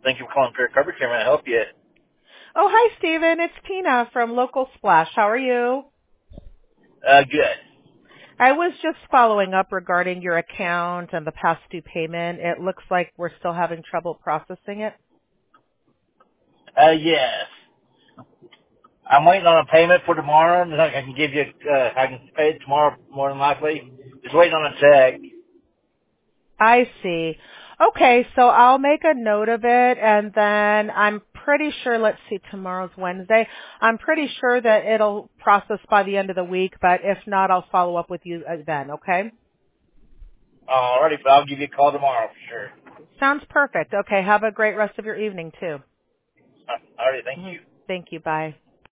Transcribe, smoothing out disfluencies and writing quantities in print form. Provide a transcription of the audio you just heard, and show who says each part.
Speaker 1: Thank you for calling Career Coverage. Can I help you?
Speaker 2: Oh, hi, Stephen. It's Tina from Local Splash. How are you?
Speaker 1: Good.
Speaker 2: I was just following up regarding your account and the past due payment. It looks like we're still having trouble processing it.
Speaker 1: Yes. I'm waiting on a payment for tomorrow. And I can give you, I can pay it tomorrow more than likely. Just waiting on a check.
Speaker 2: I see. Okay, so I'll make a note of it, and then I'm pretty sure, let's see, tomorrow's Wednesday. I'm pretty sure that it'll process by the end of the week, but if not, I'll follow up with you then, okay?
Speaker 1: Alrighty, but I'll give you a call tomorrow for sure.
Speaker 2: Sounds perfect. Okay, have a great rest of your evening, too.
Speaker 1: Alrighty, thank
Speaker 2: Mhm.
Speaker 1: you.
Speaker 2: Thank you. Bye.